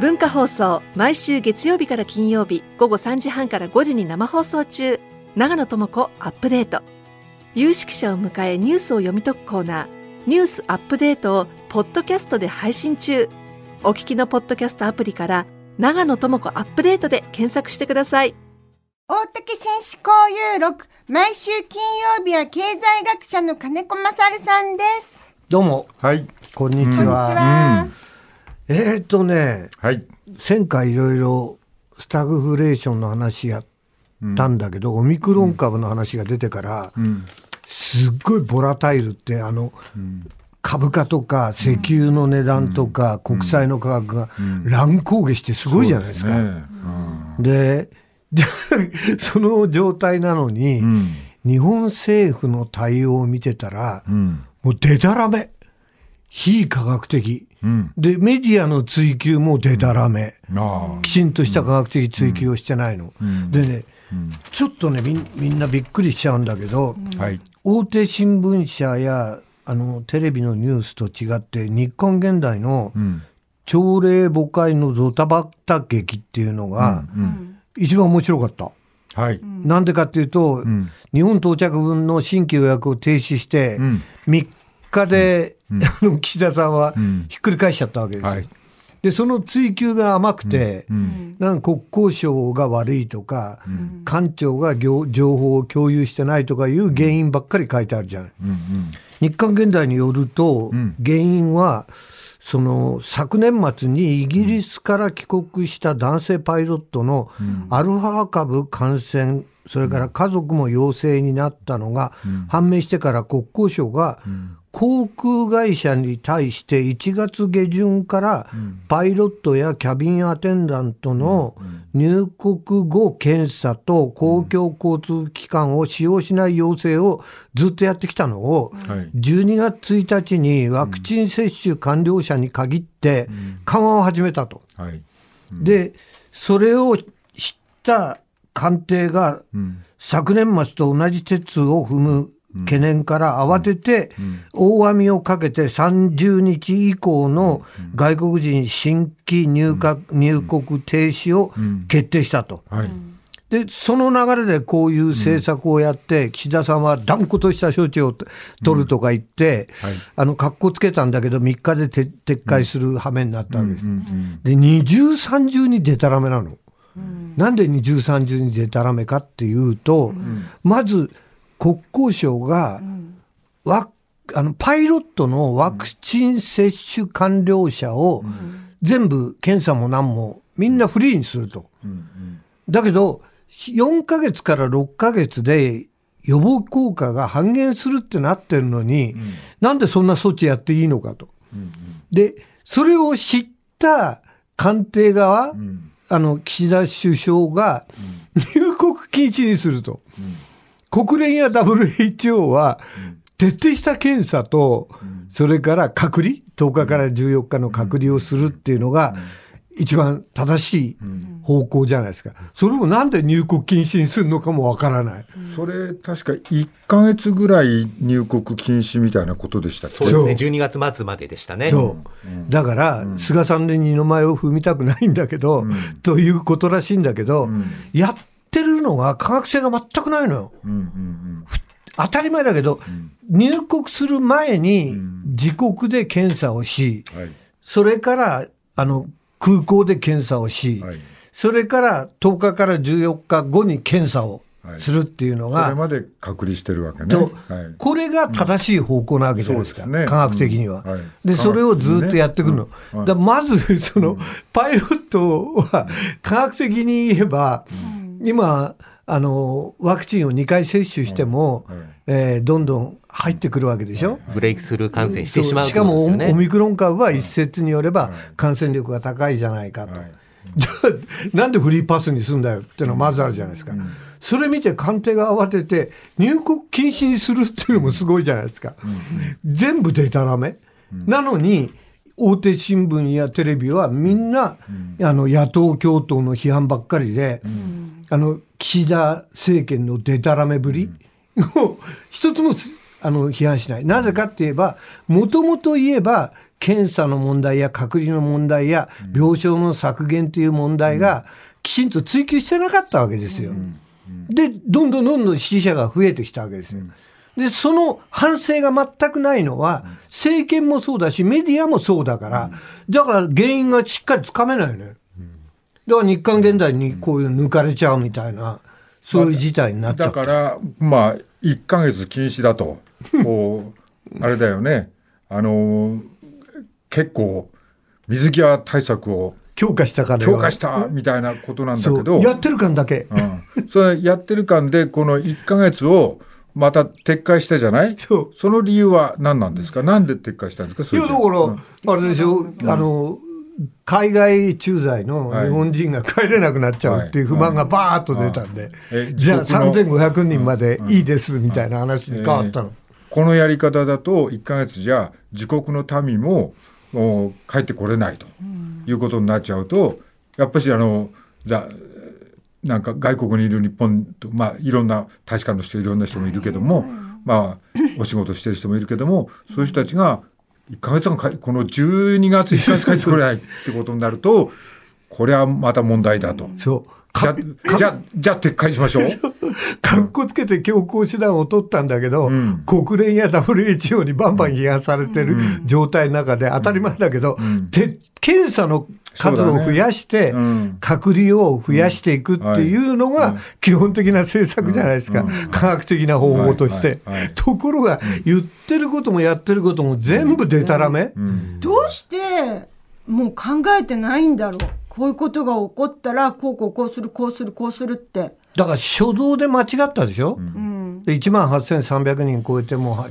文化放送、毎週月曜日から金曜日午後3時半から5時に生放送中。長野智子アップデート。有識者を迎えニュースを読み解くコーナー、ニュースアップデートをポッドキャストで配信中。お聞きのポッドキャストアプリから長野智子アップデートで検索してください。 大竹紳士交友録、毎週金曜日は経済学者の金子勝さんです。 どうも、 はい、 こんにちは。はい、前回いろいろスタグフレーションの話やったんだけど、オミクロン株の話が出てから、すっごいボラタイルって株価とか石油の値段とか国債の価格が乱高下してすごいじゃないですか。でその状態なのに、日本政府の対応を見てたら、もうデタラメ、非科学的、でメディアの追及もデタラメ、きちんとした科学的追及をしてないの、でね、ちょっとねみんなびっくりしちゃうんだけど、大手新聞社やテレビのニュースと違って日刊現代の朝令暮改のドタバタ劇っていうのが一番面白かった。なんでかっていうと、日本到着分の新規予約を停止して、3日で、岸田さんはひっくり返しちゃったわけですよ。でその追及が甘くて、なんか国交省が悪いとか、官庁が情報を共有してないとかいう原因ばっかり書いてあるじゃない。日刊現代によると、原因はその昨年末にイギリスから帰国した男性パイロットのアルファ株感染、それから家族も陽性になったのが判明してから、国交省が航空会社に対して1月下旬からパイロットやキャビンアテンダントの入国後検査と公共交通機関を使用しない要請をずっとやってきたのを、12月1日にワクチン接種完了者に限って緩和を始めたと。でそれを知った官邸が昨年末と同じ鉄を踏む懸念から慌てて大網をかけて30日以降の外国人新規入国停止を決定したと。でその流れでこういう政策をやって、岸田さんは断固とした処置を取るとか言って、格好つけたんだけど3日で撤回する羽目になったわけです。で二重三重にデタラメなの。なんで二重三重にデタラメかっていうと、まず国交省が、パイロットのワクチン接種完了者を全部検査も何もみんなフリーにすると。だけど4ヶ月から6ヶ月で予防効果が半減するってなってるのに、なんでそんな措置やっていいのかと。でそれを知った官邸側、岸田首相が入国禁止にすると。国連や WHO は徹底した検査と、それから隔離、10日から14日の隔離をするっていうのが一番正しい方向じゃないですか。それをなんで入国禁止にするのかもわからない。 それ確か1ヶ月ぐらい入国禁止みたいなことでしたっけ。 そうですね、12月末まででしたね。 だから、菅さんで二の前を踏みたくないんだけど、ということらしいんだけど、やってるのは科学性が全くないのよ。当たり前だけど、入国する前に自国で検査をし、それから空港で検査をし、それから10日から14日後に検査をするっていうのが、 それまで隔離してるわけね。 これが正しい方向なわけじゃないですか、科学的には。でそれをずっとやってくるの。だまずそのパイロットは科学的に言えば、今ワクチンを2回接種しても、どんどん入ってくるわけでしょ。 ブレイクスルー感染してしまう、 しかもオミクロン株は一説によれば感染力が高いじゃないかと。じゃあなんでフリーパスにするんだよっていうのはまずあるじゃないですか。それ見て官邸が慌てて入国禁止にするっていうのもすごいじゃないですか。全部デタラメ、なのに大手新聞やテレビはみんな、野党共闘の批判ばっかりで、岸田政権のデタラメぶりを一つも批判しない。なぜかって言えば、もともと言えば検査の問題や隔離の問題や病床の削減という問題がきちんと追及してなかったわけですよ。でどんどん死者が増えてきたわけですよ。でその反省が全くないのは政権もそうだしメディアもそうだから、だから原因がしっかりつかめないのよ。だから日刊現代にこういう抜かれちゃうみたいな、そういう事態になっちゃう。 だからまあ1ヶ月禁止だとこうあれだよね、結構水際対策を強化したみたいなことなんだけど、 やってる感だけ、 それやってる感でこの1ヶ月をまた撤回したじゃない。その理由は何なんですか。なんで撤回したんですか。 いやだからあれでしょ、海外駐在の日本人が帰れなくなっちゃうっていう不満がバーッと出たんで、じゃあ3500人までいいですみたいな話に変わったの。 このやり方だと1ヶ月じゃ自国の民も帰ってこれないということになっちゃうと、やっぱりなんか外国にいる日本と、いろんな大使館の人いろんな人もいるけども、お仕事してる人もいるけども、そういう人たちが1ヶ月間この12月1ヶ月帰ってこれないってことになると、これはまた問題だと。じゃあ撤回しましょう。 かっこつけて強硬手段を取ったんだけど、国連や WHO にバンバン批判されてる状態の中で当たり前だけど、検査の数を増やして、隔離を増やしていくっていうのが基本的な政策じゃないですか、科学的な方法として。ところが言ってることもやってることも全部デタラメ。 どうしてもう考えてないんだろう。こういうことが起こったらこうするって。だから初動で間違ったでしょ、で18,300人超えても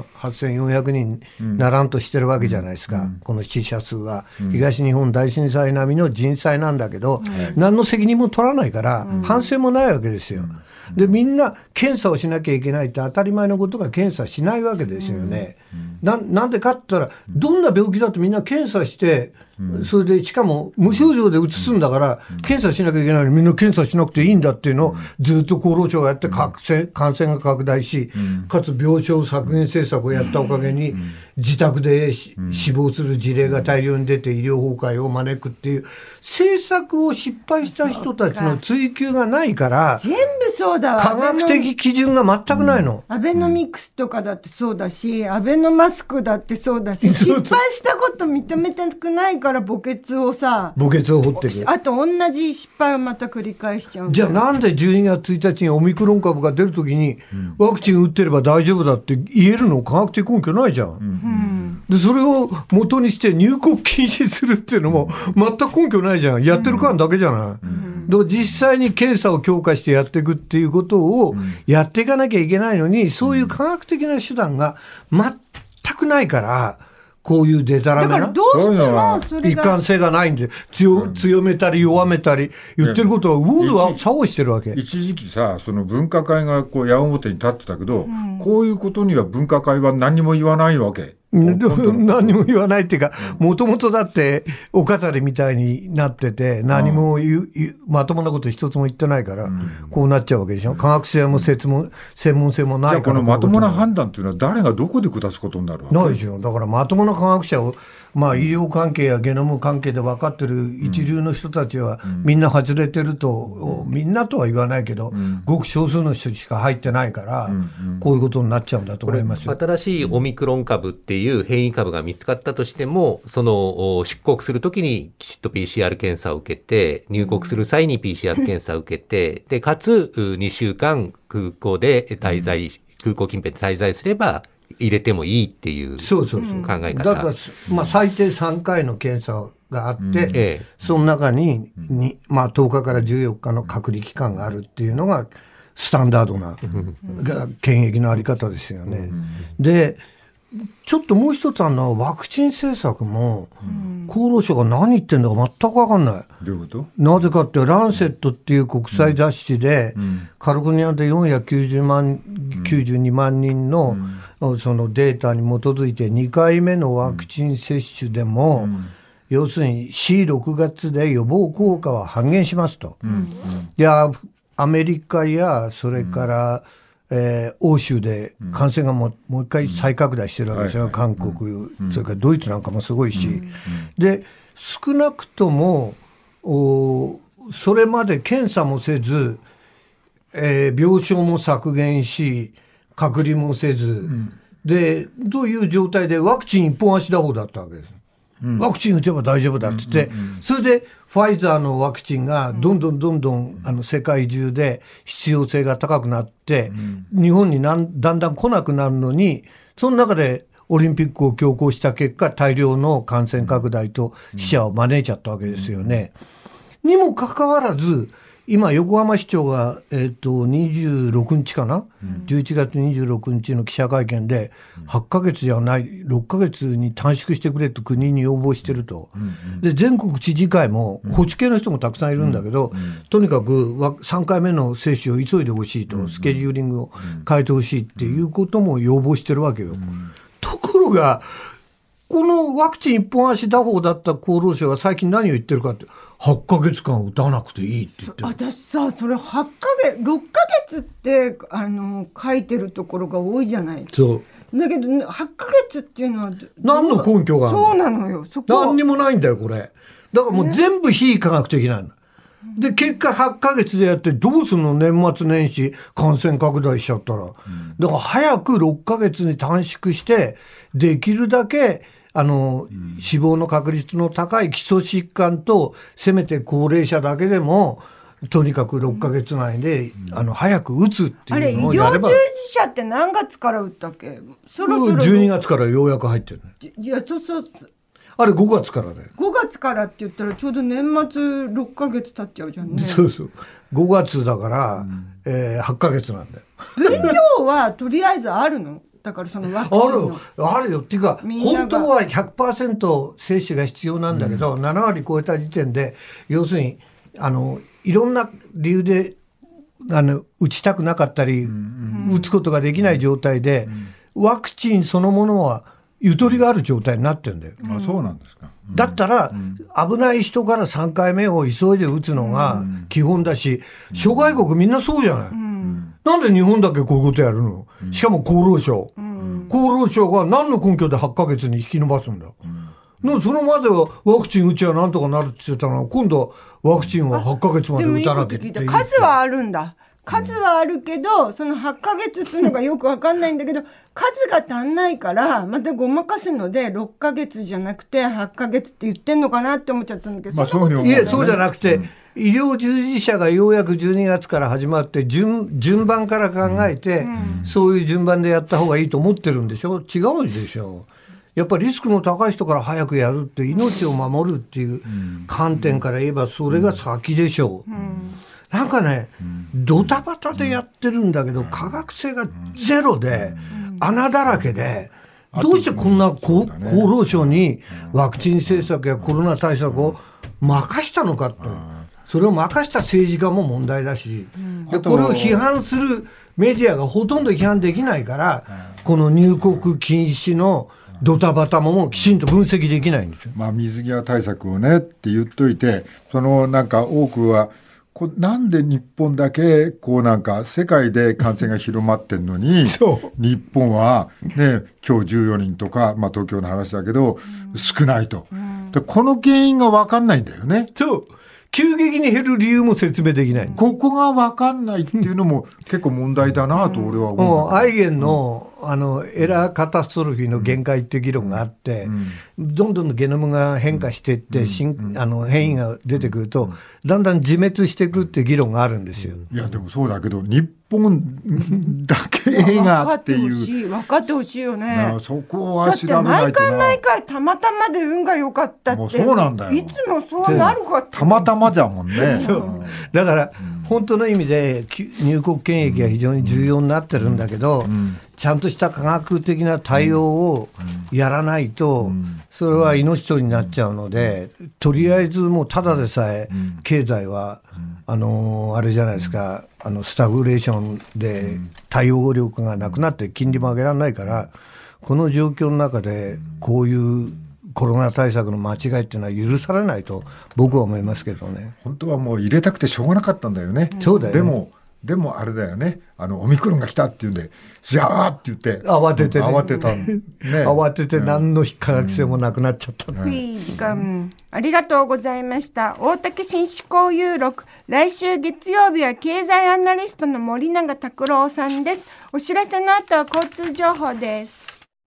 88,400人ならんとしてるわけじゃないですか、この死者数は、東日本大震災並みの人災なんだけど、何の責任も取らないから、反省もないわけですよ。でみんな検査をしなきゃいけないって当たり前のことが検査しないわけですよね。なんでかって言ったら、どんな病気だってみんな検査して、それでしかも無症状でうつすんだから、検査しなきゃいけないのにみんな検査しなくていいんだっていうのをずっと厚労省がやって感染が拡大し、かつ病床削減政策をやったおかげに自宅で死亡する事例が大量に出て医療崩壊を招くっていう政策を失敗した人たちの追及がないから、 全部そうだわ。 科学的基準が全くないの。 アベノミクスとかだってそうだし、アベノマスクだってそうだし、失敗したこと認めたくないから墓穴を掘ってくる。あと同じ失敗をまた繰り返しちゃう。 じゃあなんで12月1日にオミクロン株が出るときにワクチン打ってれば大丈夫だって言えるの科学的根拠ないじゃん、でそれを元にして入国禁止するっていうのも全く根拠ないじゃん。やってる感だけじゃない、だから実際に検査を強化してやっていくっていうことをやっていかなきゃいけないのに、そういう科学的な手段が全くないから、こういうデタラメな、 だからどうしてもそれが一貫性がないんで、強めたり弱めたり言ってることは右往左往してるわけ。 一時期さ、その分科会がこう矢面に立ってたけど、こういうことには分科会は何も言わないわけ。 何も言わないっていうか、もともとだってお飾りみたいになってて、何もまともなこと一つも言ってないから、こうなっちゃうわけでしょ。科学性も専門性もないから。 じゃあこのまともな判断っていうのは誰がどこで下すことになるわけ？ ないですよ。だからまともな科学者を、医療関係やゲノム関係で分かってる一流の人たちはみんな外れてると、みんなとは言わないけど、ごく少数の人しか入ってないから、こういうことになっちゃうんだと思いますよ。 新しいオミクロン株っていう変異株が見つかったとしても、その出国するときにきちっと PCR 検査を受けて、入国する際に PCR 検査を受けて、でかつ2週間空港で滞在、空港近辺で滞在すれば入れてもいいっていう考え方。 だから、最低3回の検査があって、その中に10日から14日の隔離期間があるっていうのがスタンダードな検疫のあり方ですよね。でちょっともう一つワクチン政策も、厚労省が何言ってんだか全く分かんない。 どういうこと？ なぜかって、ランセットっていう国際雑誌で、カリフォルニアで492万人の、そのデータに基づいて2回目のワクチン接種でも、要するに C6 月で予防効果は半減しますと。いやアメリカやそれから、 欧州で感染がもう一回再拡大してるわけですよ、韓国、それからドイツなんかもすごいし、で少なくともそれまで検査もせず、病床も削減し隔離もせず、でどういう状態でワクチン一本足打法だったわけです。ワクチン打てば大丈夫だって言って、それでファイザーのワクチンがどんどん世界中で必要性が高くなって、日本にだんだん来なくなるのに、その中でオリンピックを強行した結果、大量の感染拡大と死者を招いちゃったわけですよね。にもかかわらず今横浜市長が、26日かな、11月26日の記者会見で8ヶ月じゃない6ヶ月に短縮してくれと国に要望してると、で全国知事会も保守系の人もたくさんいるんだけど、とにかく3回目の接種を急いでほしいと、スケジューリングを変えてほしいっていうことも要望してるわけよ。ところがこのワクチン一本足打法だった厚労省が最近何を言ってるかって、8ヶ月間打たなくていいって言ってる。 私さ、それ6ヶ月って書いてるところが多いじゃない。 そうだけど8ヶ月っていうのは何の根拠があるの？ そうなのよ。そこ何にもないんだよこれ。だからもう全部非科学的なんだ。で結果8ヶ月でやってどうするの？年末年始感染拡大しちゃったら、だから早く6ヶ月に短縮してできるだけ死亡の確率の高い基礎疾患とせめて高齢者だけでもとにかく6ヶ月内で早く打つっていうのをやれば。 あれ医療従事者って何月から打ったっけ？そろそろ 12月からようやく入ってる。 いやそうあれ5月からだよ。 5月からって言ったらちょうど年末6ヶ月経っちゃうじゃんね。 そう5月だから、8ヶ月なんだよ。 分量はとりあえずあるの？だからそのワクチンのあるよっていうか、本当は 100% 接種が必要なんだけど、7割超えた時点で要するにいろんな理由で打ちたくなかったり、打つことができない状態で、ワクチンそのものはゆとりがある状態になってるんだよ。 あ、そうなんですか。 だったら、危ない人から3回目を急いで打つのが基本だし、諸外国みんなそうじゃない。なんで日本だけこういうことやるの？しかも厚労省。厚労省が何の根拠で8ヶ月に引き延ばすんだ。そのまではワクチン打ちはなんとかなるって言ってたのは、今度はワクチンは8ヶ月まで打たなきゃいけない。 数はあるんだ。数はあるけど、その8ヶ月するのがよく分かんないんだけど、数が足んないからまたごまかすので6ヶ月じゃなくて8ヶ月って言ってんのかなって思っちゃったんだけど、 そうじゃなくて、医療従事者がようやく12月から始まって順番から考えて、そういう順番でやった方がいいと思ってるんでしょ。違うでしょ。やっぱりリスクの高い人から早くやるって、命を守るっていう観点から言えばそれが先でしょう。なんかね、ドタバタでやってるんだけど、科学性がゼロで、穴だらけで、どうしてこんな厚労省にワクチン政策やコロナ対策を任したのかって。それを任した政治家も問題だし、でこれを批判するメディアがほとんど批判できないから、この入国禁止のドタバタもきちんと分析できないんですよ。 水際対策をねって言っといて、なんか多くはなんで日本だけなんか世界で感染が広まってんのに日本はね、今日14人とか、東京の話だけど少ないと、でこの原因が分かんないんだよね。 そう急激に減る理由も説明できない。 ここが分かんないっていうのも結構問題だなと俺は思う。 アイゲンの、エラーカタストロフィーの限界っていう議論があって、どんどんゲノムが変化していって、変異が出てくると、だんだん自滅していくっていう議論があるんですよ。 いやでもそうだけど日本だけがっていう分かってほしいよね。 そこは調べないとな。 だって毎回たまたまで運が良かったって、 もうそうなんだよ。 いつもそうなるかってたまたまじゃもんね。 だから本当の意味で入国検疫が非常に重要になってるんだけど、ちゃんとした科学的な対応をやらないと、それは命取りになっちゃうので、とりあえずもうただでさえ経済はあれじゃないですか、スタグレーションで対応力がなくなって金利も上げられないから、この状況の中でこういうコロナ対策の間違いっていうのは許されないと僕は思いますけどね。 本当はもう入れたくてしょうがなかったんだよね。 そうだよね。 でもでもあれだよね、オミクロンが来たっていうんでじゃあって言って慌ててね、 慌てた、ね、 慌てて何の科学性もなくなっちゃった、 いい時間、ありがとうございました。大竹新思考有録、来週月曜日は経済アナリストの森永卓郎さんです。お知らせの後は交通情報です。